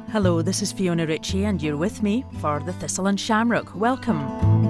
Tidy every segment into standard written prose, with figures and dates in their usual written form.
Hello, this is Fiona Ritchie and you're with me for the Thistle and Shamrock. Welcome.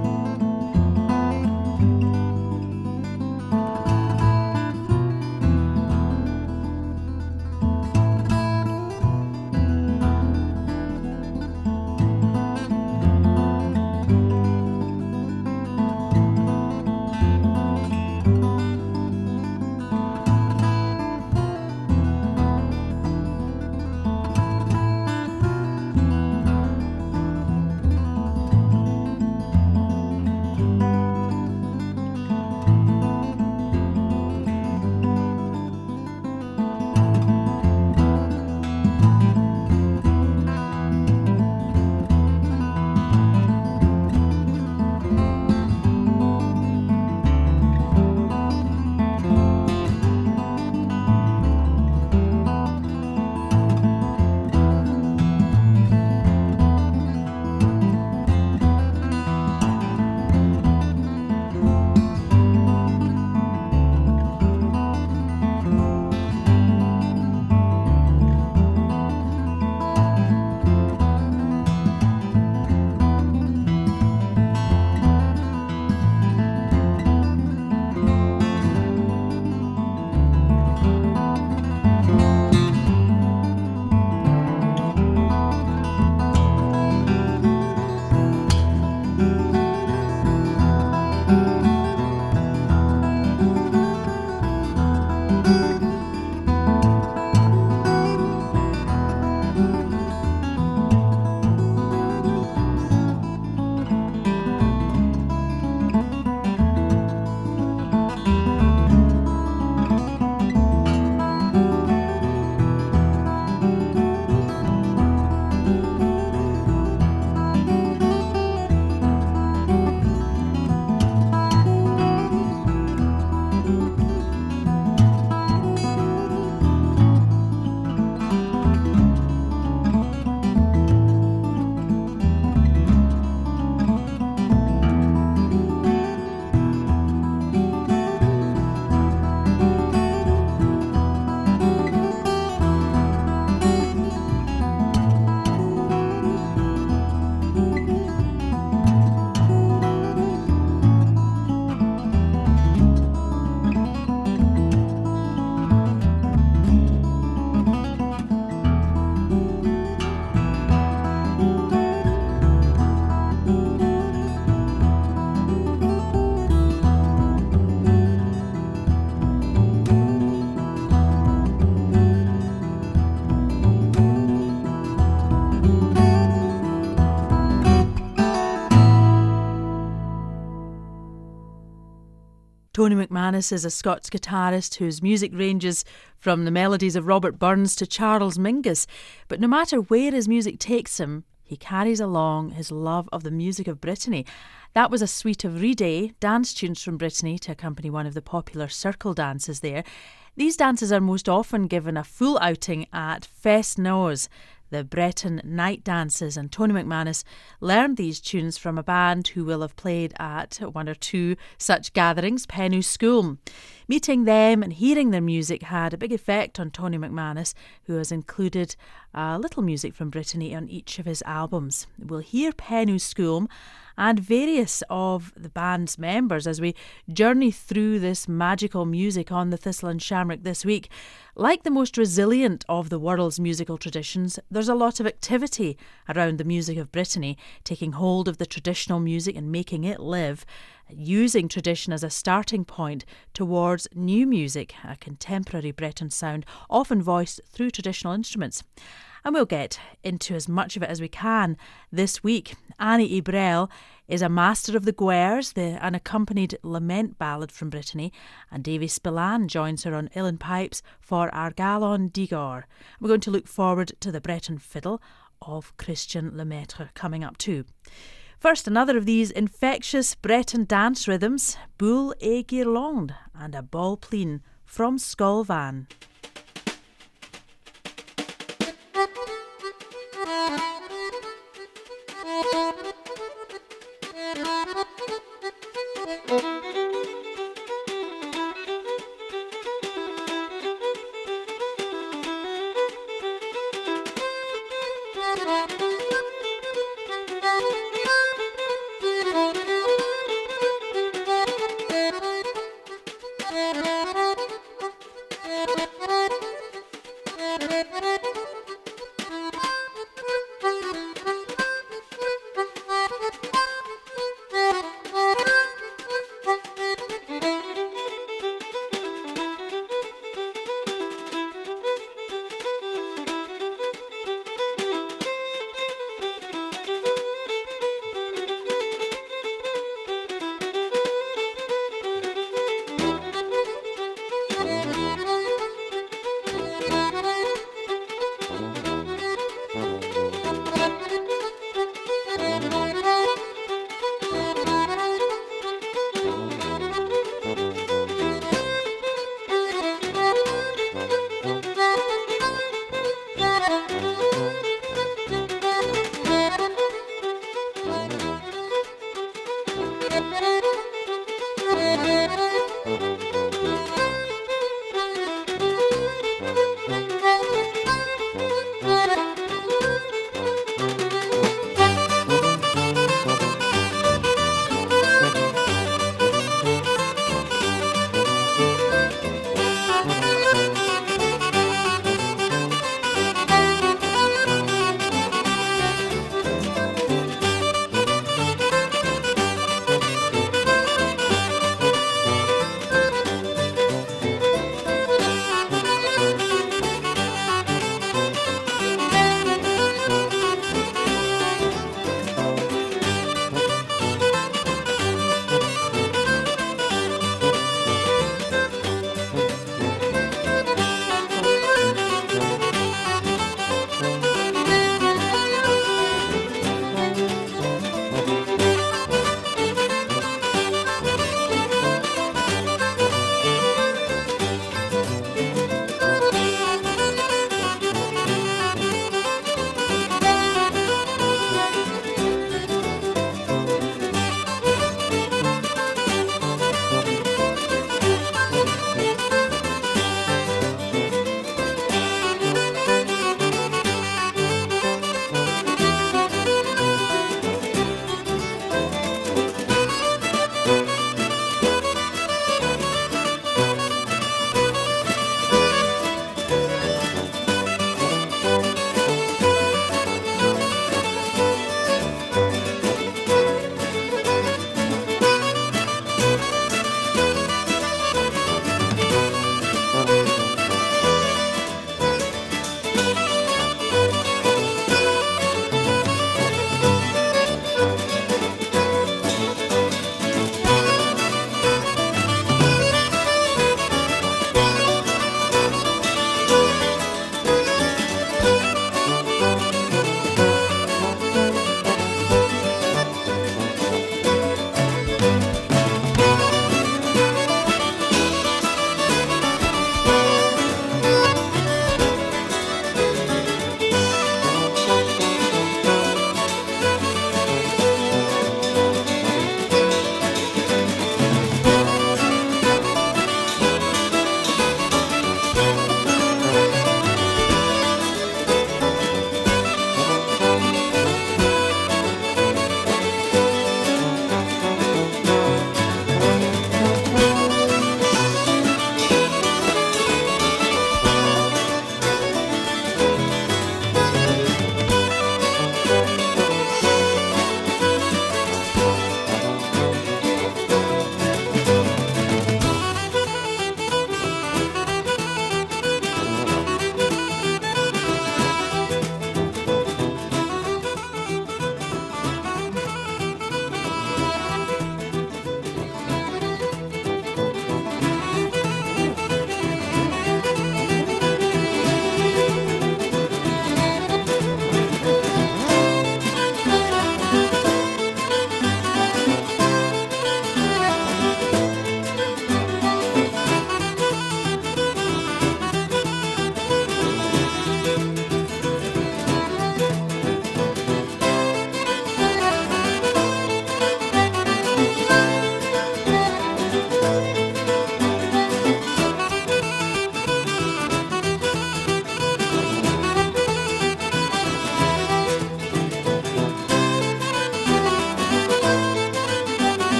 Tony McManus is a Scots guitarist whose music ranges from the melodies of Robert Burns to Charles Mingus. But no matter where his music takes him, he carries along his love of the music of Brittany. That was a suite of Ride dance tunes from Brittany to accompany one of the popular circle dances there. These dances are most often given a full outing at Fest Noz, the Breton night dances, and Tony McManus learned these tunes from a band who will have played at one or two such gatherings, Pennu Scoulm. Meeting them and hearing their music had a big effect on Tony McManus, who has included a little music from Brittany on each of his albums. We'll hear Pennu Scoulm and various of the band's members as we journey through this magical music on the Thistle and Shamrock this week. Like the most resilient of the world's musical traditions, there's a lot of activity around the music of Brittany, taking hold of the traditional music and making it live, using tradition as a starting point towards new music, a contemporary Breton sound, often voiced through traditional instruments. And we'll get into as much of it as we can this week. Annie Ibrel is a master of the gwares, the unaccompanied lament ballad from Brittany, and Davy Spillane joins her on uilleann pipes for Argalon Digor. We're going to look forward to the Breton fiddle of Christian Lemaitre coming up too. First, another of these infectious Breton dance rhythms, Boule et Guirlande and a Ball Pleen from Skolvan.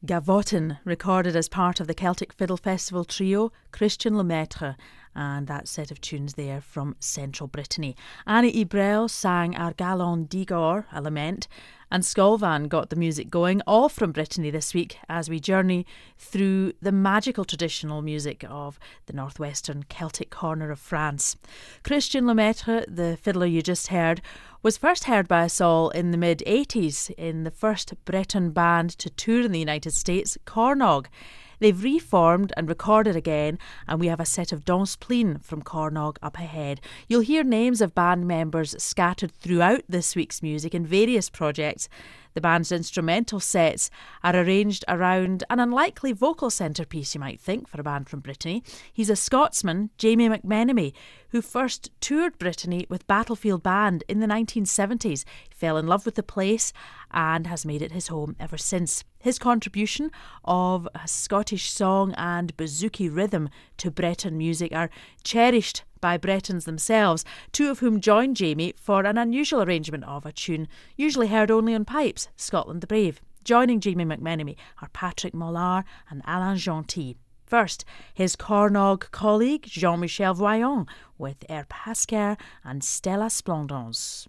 Gavotten, recorded as part of the Celtic Fiddle Festival trio Christian Lemaitre, and that set of tunes there from central Brittany. Annie Ibrel sang Ar Galon Digor, a lament, and Skolvan got the music going, all from Brittany this week as we journey through the magical traditional music of the northwestern Celtic corner of France. Christian Lemaitre, the fiddler you just heard, was first heard by us all in the mid-80s in the first Breton band to tour in the United States, Cornog. They've reformed and recorded again, and we have a set of Danse Plein from Cornog up ahead. You'll hear names of band members scattered throughout this week's music in various projects. The band's instrumental sets are arranged around an unlikely vocal centrepiece, you might think, for a band from Brittany. He's a Scotsman, Jamie McMenemy, who first toured Brittany with Battlefield Band in the 1970s. He fell in love with the place and has made it his home ever since. His contribution of a Scottish song and bouzouki rhythm to Breton music are cherished by Bretons themselves, two of whom joined Jamie for an unusual arrangement of a tune usually heard only on pipes, Scotland the Brave. Joining Jamie McMenemy are Patrick Mollard and Alain Gentil. First, his Cornog colleague Jean-Michel Voyon with Air Pasquer and Stella Splendance.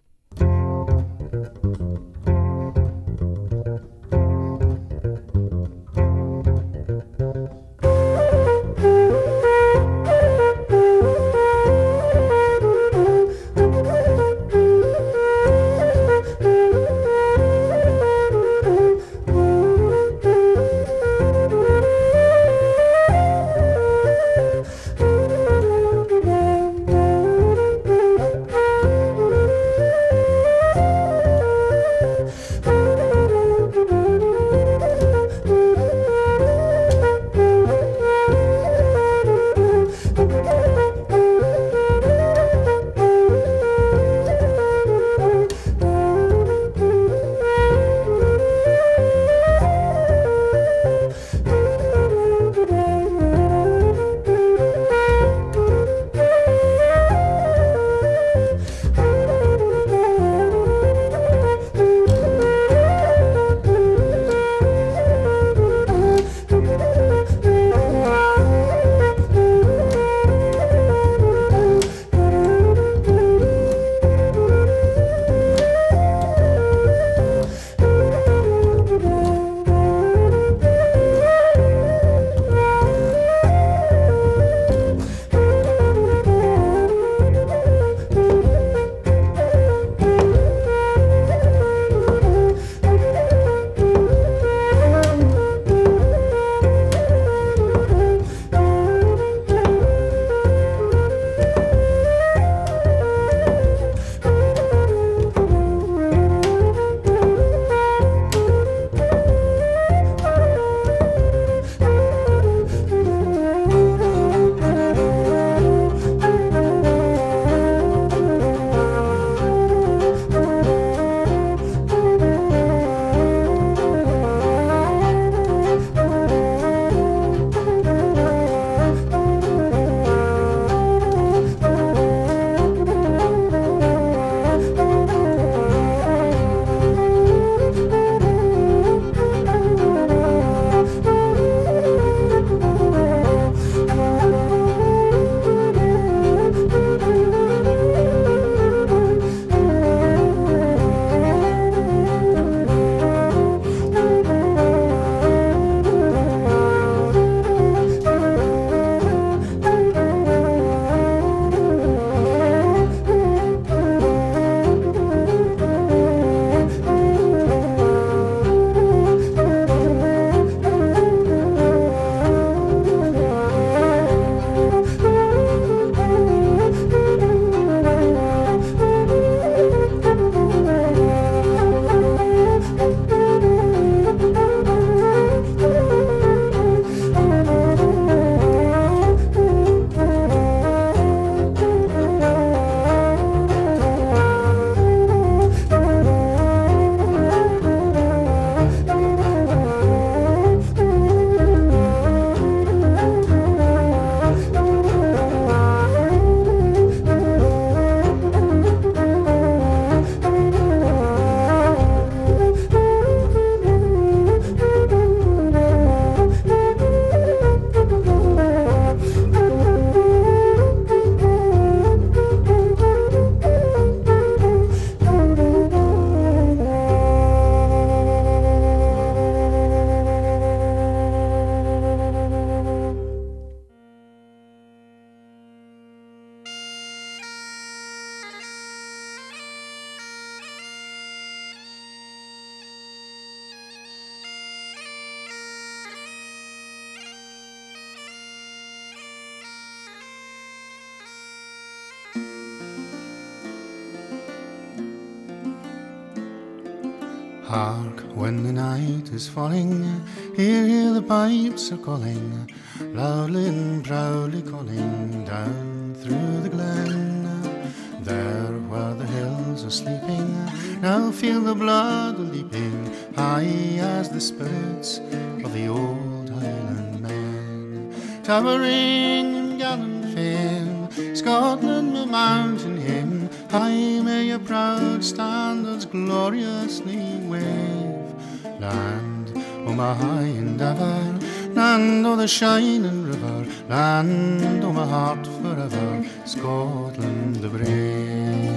Hark, when the night is falling, hear the pipes are calling, loudly and proudly calling down through the glen. There where the hills are sleeping, now feel the blood leaping, high as the spirits of the old Highland men. Towering in gallant fame, Scotland my mountain hymn, high may your proud standards gloriously wave. Land, o my high endeavour, land o' the shining river, land o' my heart forever, Scotland the brave.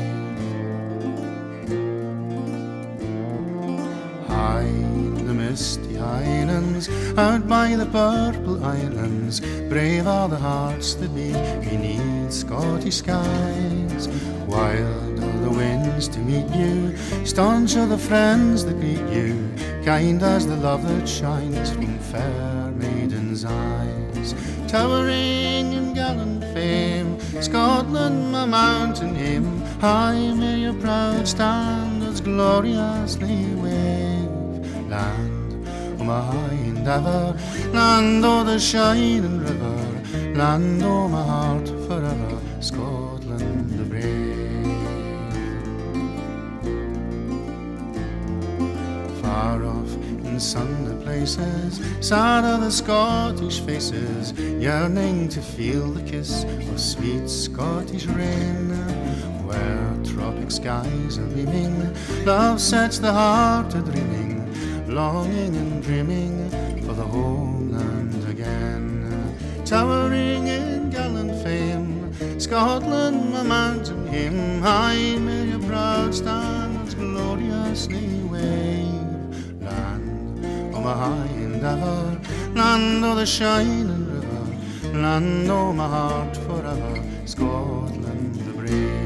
High in the misty highlands, out by the purple islands, brave are the hearts that beat beneath Scottish skies. Wild are the winds to meet you, staunch are the friends that greet you, kind as the love that shines from fair maidens' eyes. Towering in gallant fame, Scotland my mountain hymn, high may your proud standards gloriously wave. Land o' my high endeavour, land o' the shining river, land o' my heart forever, Scotland the brave. Far off in sunlit places, sad are the Scottish faces, yearning to feel the kiss of sweet Scottish rain. Where tropic skies are beaming, love sets the heart a dreaming, longing and dreaming for the homeland again. Towering in gallant fame, Scotland my mountain hymn, high may your proud standards gloriously wave. Land o' my high endeavour, land o' the shining river, land o' my heart forever, Scotland the brave.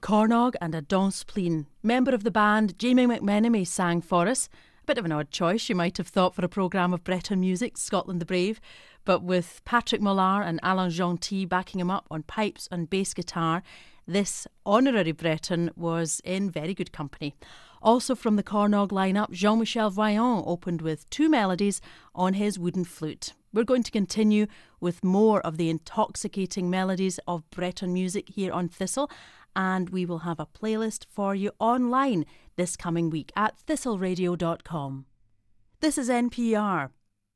Cornog and a Danse Plein. Member of the band, Jamie McMenemy sang for us. A bit of an odd choice, you might have thought, for a programme of Breton music, Scotland the Brave. But with Patrick Mollard and Alain Gentil backing him up on pipes and bass guitar, this honorary Breton was in very good company. Also from the Cornog lineup, Jean-Michel Vaillant opened with 2 melodies on his wooden flute. We're going to continue with more of the intoxicating melodies of Breton music here on Thistle, and we will have a playlist for you online this coming week at thistleradio.com. This is NPR.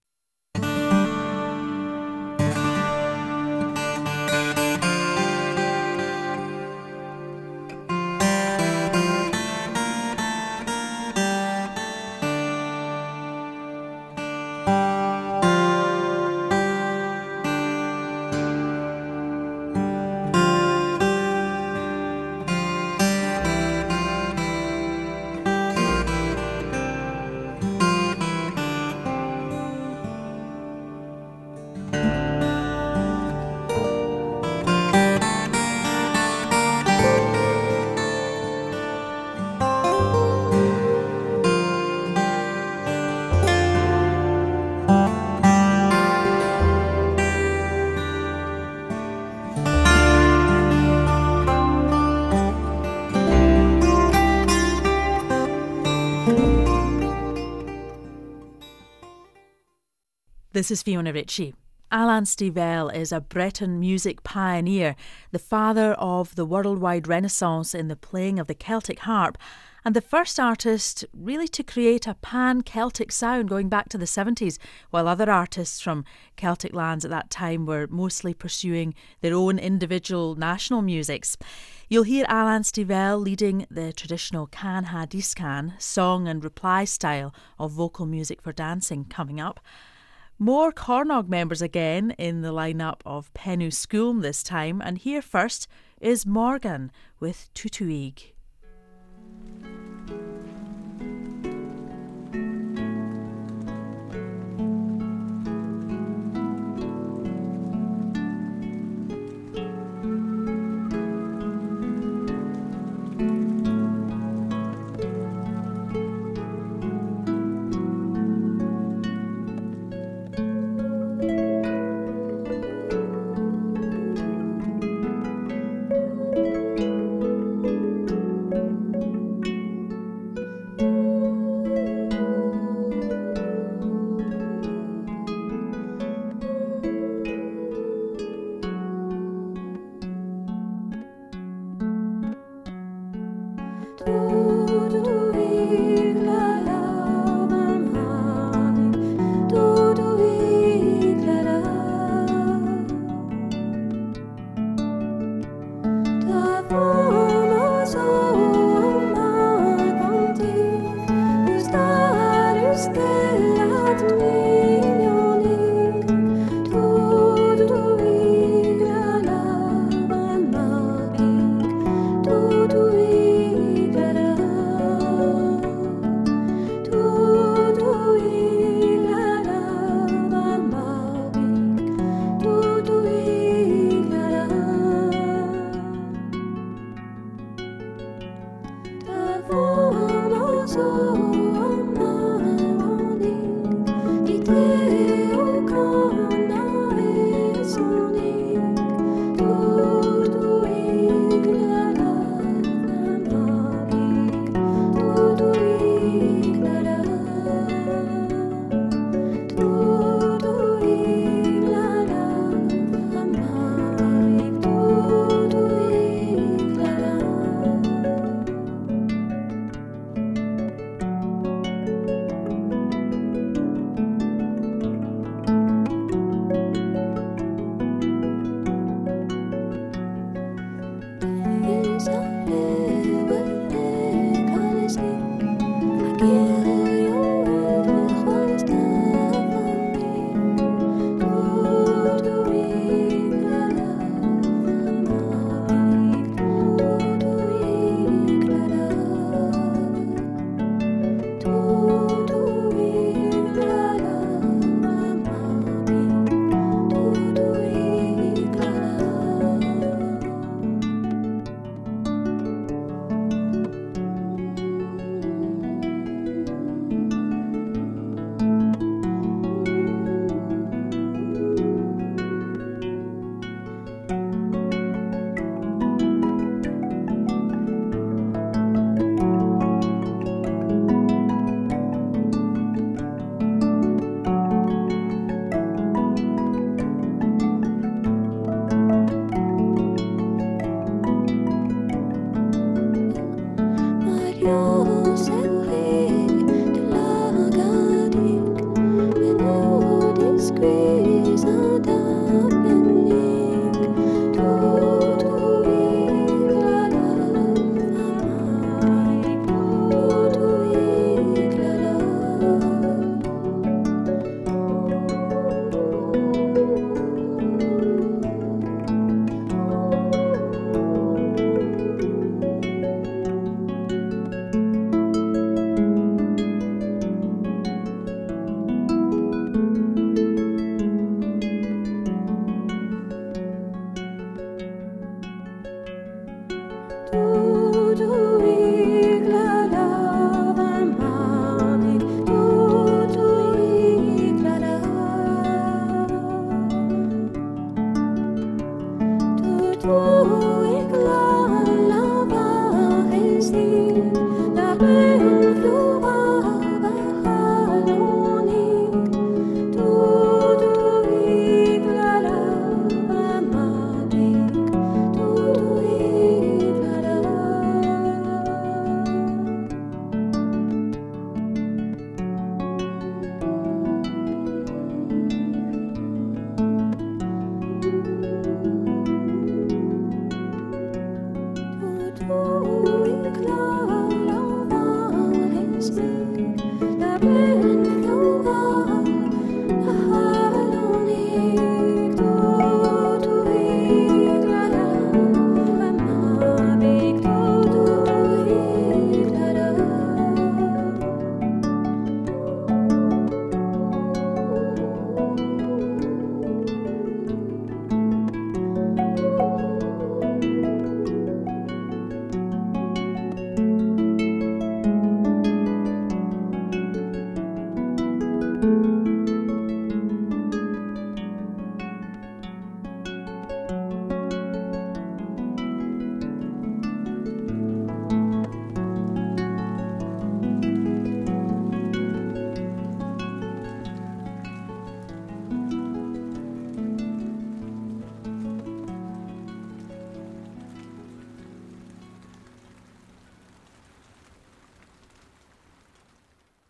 This is Fiona Ritchie. Alain Stivell is a Breton music pioneer, the father of the worldwide renaissance in the playing of the Celtic harp, and the first artist really to create a pan-Celtic sound going back to the 70s, while other artists from Celtic lands at that time were mostly pursuing their own individual national musics. You'll hear Alain Stivell leading the traditional can ha discan, song and reply style of vocal music for dancing coming up. More Cornog members again in the lineup of Pennu Scoom this time, and here first is Morgan with Tutuig.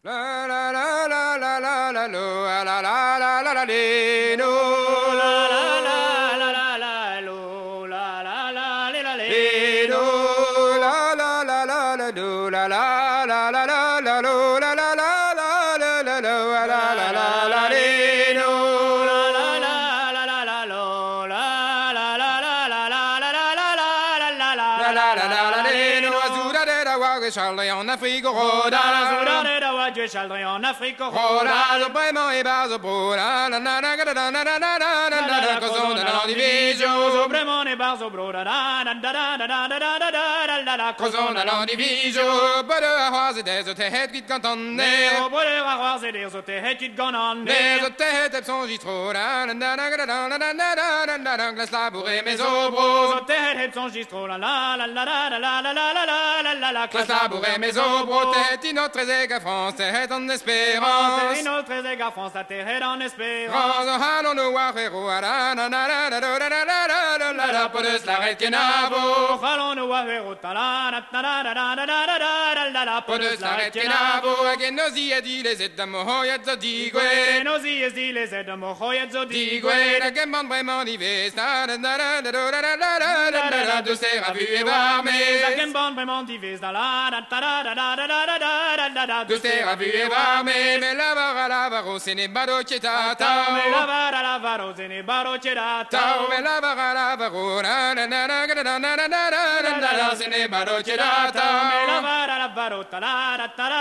La la la la la la la lo la la la la la la le no la la la la la la lo la la la la le no la la la la la do la la la la la la lo la la la la la la lo la la la la le no la la la la la la lo la la la la la la la la la la la la la la le no azura de la wa Charles en Afrique roda azura de la wa Charles en Afrique roda vraiment et bas au pro la la la la la la la la la la cause de la division vraiment et bas au pro la la la la la la la la cause de la division pas de avoir des têtes qui cantonne pas de avoir des têtes qui cantonne des têtes sont gistro la la la la la la la la glace labouré mes obros têtes sont gistro la la la la la la la la la la la glace labouré mes obros tête notre éga France tête en espérance notre éga France la terre en espérance allons-nous voir héros la la la la la la la la pour de la Kenavo allons-nous voir héros la la la la la la la la pour de la Kenavo genosi e di les edamo hoyet digue genosi e di les edamo hoyet digue la gemban vraiment divers la la la la la de ses ravu et varmé la gemban vraiment divers la la la la de ses ravu et varmé mais la varo se ne baroceta mais la varo se ne baroceta mais la varo la la la la se ne baroceta mais la varo la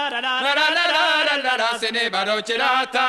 la se ne baroceta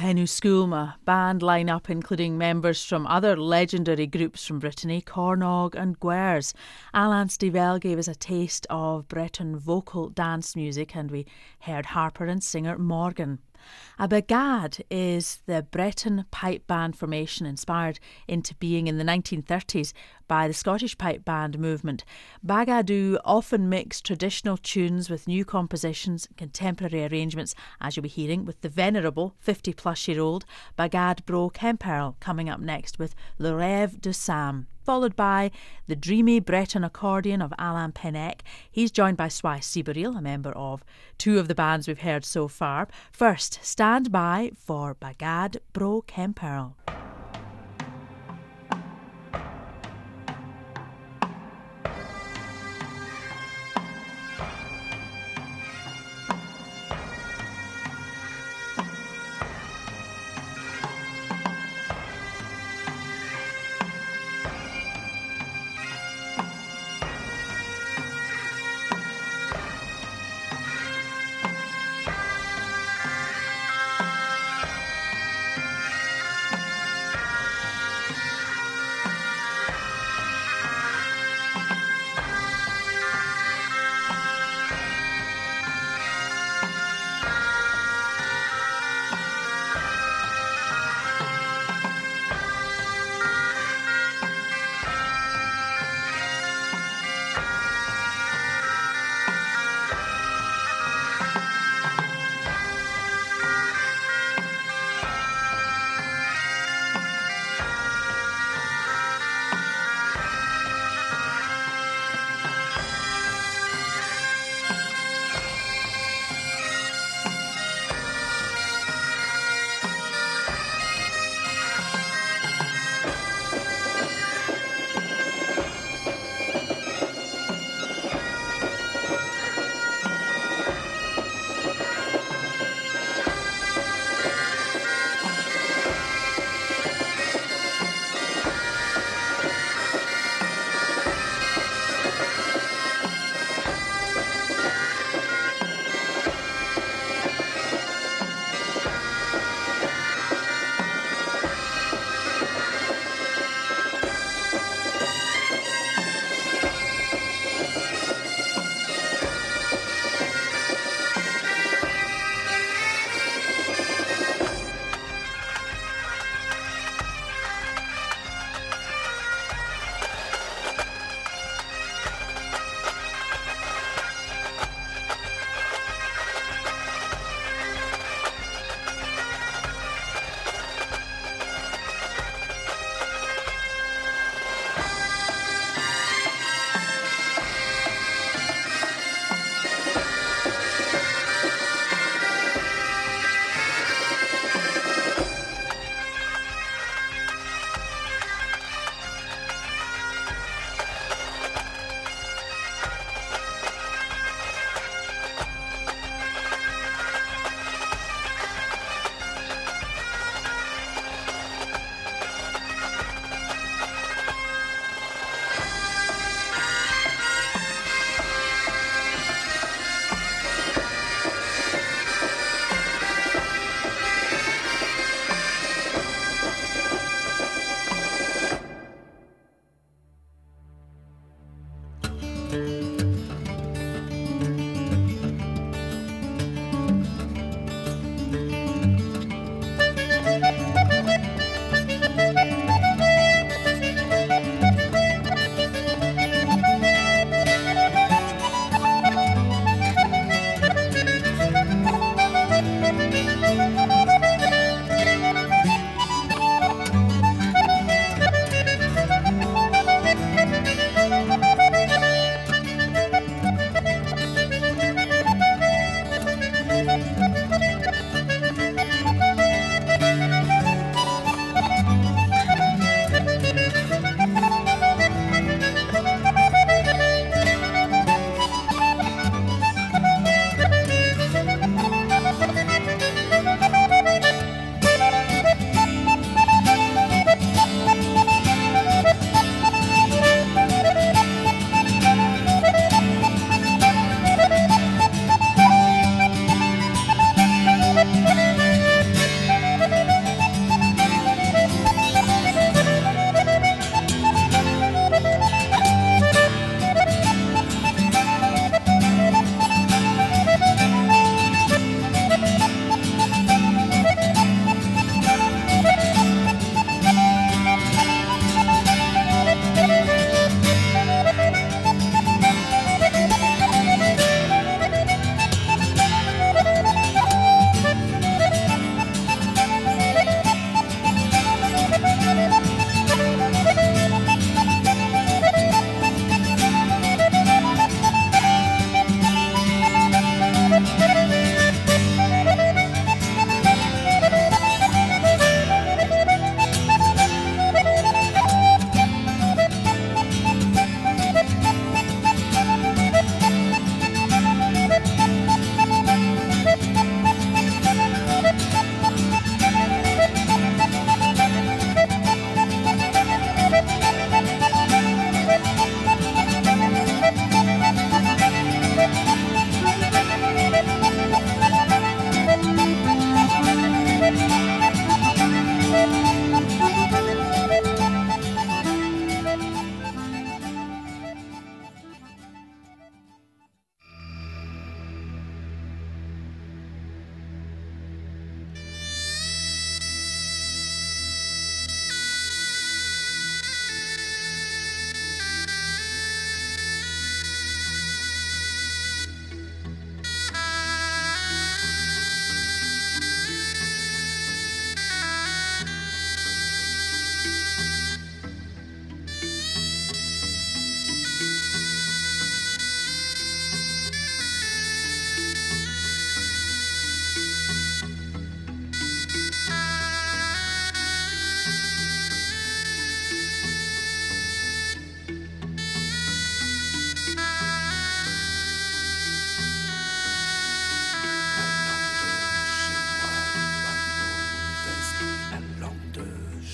Henw Schoolma band line-up including members from other legendary groups from Brittany, Cornog and Gwers. Alain Stivell gave us a taste of Breton vocal dance music and we heard harper and singer Morgan. A bagad is the Breton pipe band formation inspired into being in the 1930s by the Scottish pipe band movement. Bagadoo often mix traditional tunes with new compositions and contemporary arrangements, as you'll be hearing with the venerable 50-plus-year-old Bagad Bro Kemperl coming up next with Le Rêve de Sam, followed by the dreamy Breton accordion of Alain Pennec. He's joined by Swai Siberil, a member of two of the bands we've heard so far. First, stand by for Bagad Bro Kemperl.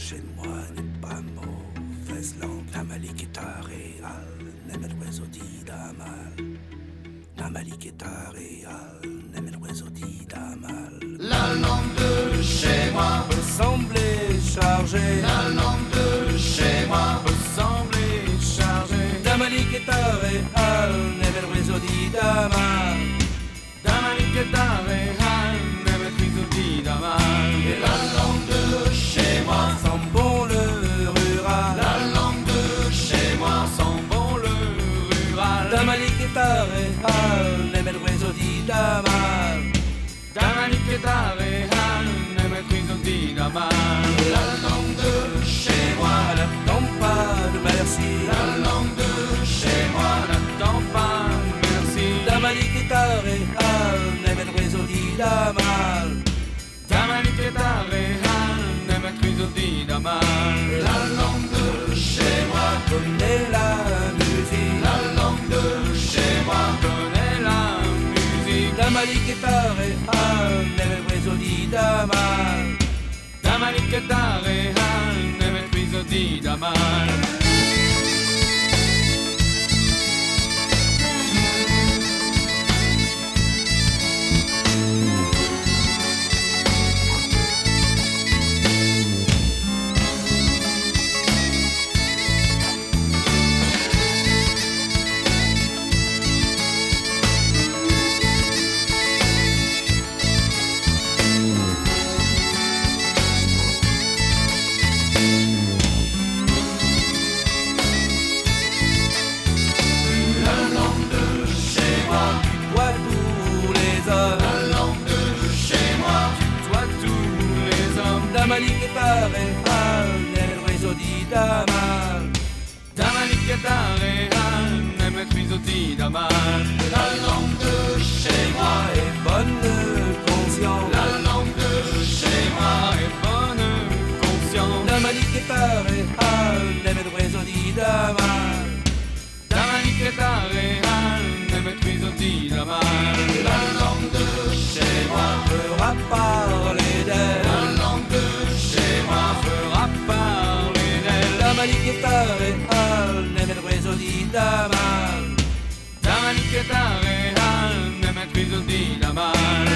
chez moi n'est pas mauvaise langue. Namalik est réal, n'aime l'oiseau dit d'amal. Namalik est réal, n'aime l'oiseau dit d'amal. La langue de chez moi peut sembler chargée. La langue de chez moi peut sembler chargée. Namalik est réal, n'aime l'oiseau dit d'amal. Namalik est réal, n'aime l'oiseau dit d'amal. Et la langue de chez moi sent bon le rural. La langue de chez moi sent bon le rural. Namalik est réal, n'aime l'oiseau dit d'amal. Namalik est réal, n'aime l'oiseau dit d'amal. La langue de chez moi n'attend pas de merci. La langue de chez moi n'attend pas de merci. Namalik est réal, n'aime l'oiseau dit d'amal. Namalik est réal, n'aime l'oiseau dit d'amal. La langue de chez moi connaît la musique. La langue de chez moi connaît la musique. Namalik est réal, n'aime l'oiseau dit d'amal. Namalik est réal, n'aime l'oiseau dit d'amal. Namalik est réal, n'aime l'oiseau dit d'amal. Namalik est réal, n'aime l'oiseau dit d'amal. La langue de chez moi est bonne conscience. La langue de chez moi est bonne conscience. Namalik est réal, n'aime l'oiseau dit d'amal. Namalik est réal, n'aime l'oiseau dit d'amal. La langue de chez moi fera parler d'elle. La langue de chez moi fera parler d'elle. Namalik est réal, n'aime l'oiseau dit d'amal. Namalik est réal, n'aime l'oiseau dit d'amal.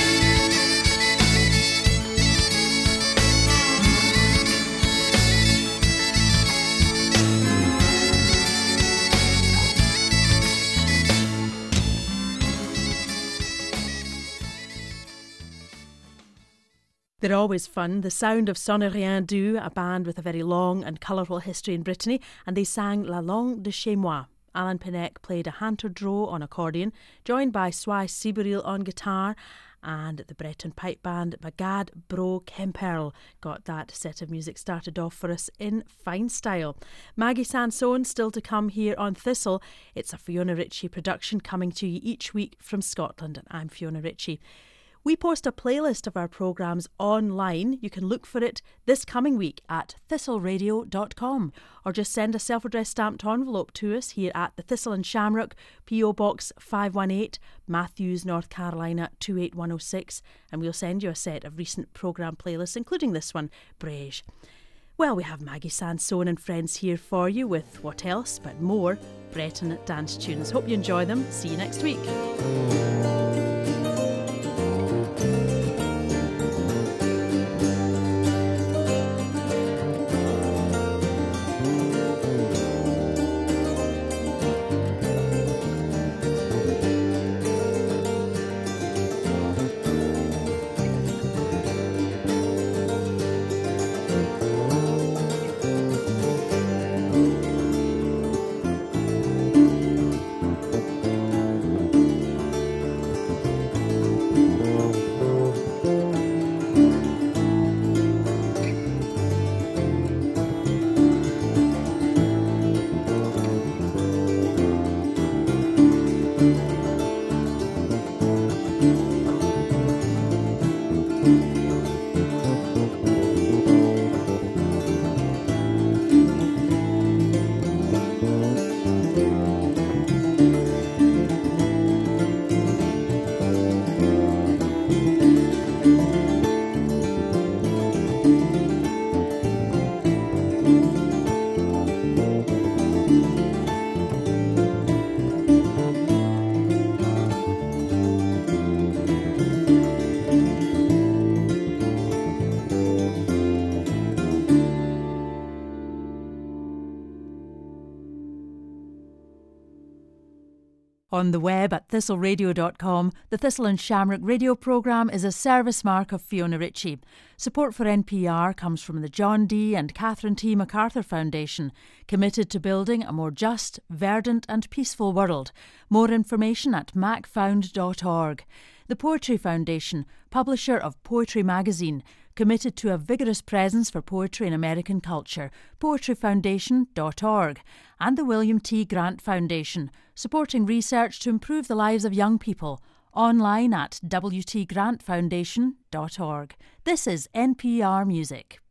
They're always fun. The sound of Sonnerien Du, a band with a very long and colourful history in Brittany, and they sang La Langue de Chez Moi. Alan Pinnock played a Hanter Dro on accordion, joined by Swai Siberil on guitar, and the Breton pipe band Bagad Bro Kemperl got that set of music started off for us in fine style. Maggie Sansone still to come here on Thistle. It's a Fiona Ritchie production coming to you each week from Scotland, and I'm Fiona Ritchie. We post a playlist of our programmes online. You can look for it this coming week at thistleradio.com, or just send a self-addressed stamped envelope to us here at the Thistle and Shamrock, P.O. Box 518, Matthews, North Carolina 28106, and we'll send you a set of recent programme playlists, including this one, Brege. Well, we have Maggie Sansone and friends here for you with what else but more Breton dance tunes. Hope you enjoy them. See you next week. On the web at thistleradio.com, the Thistle and Shamrock radio programme is a service mark of Fiona Ritchie. Support for NPR comes from the John D. and Catherine T. MacArthur Foundation, committed to building a more just, verdant and peaceful world. More information at macfound.org. The Poetry Foundation, publisher of Poetry Magazine, committed to a vigorous presence for poetry in American culture, poetryfoundation.org, and the William T. Grant Foundation, supporting research to improve the lives of young people, online at wtgrantfoundation.org. This is NPR Music.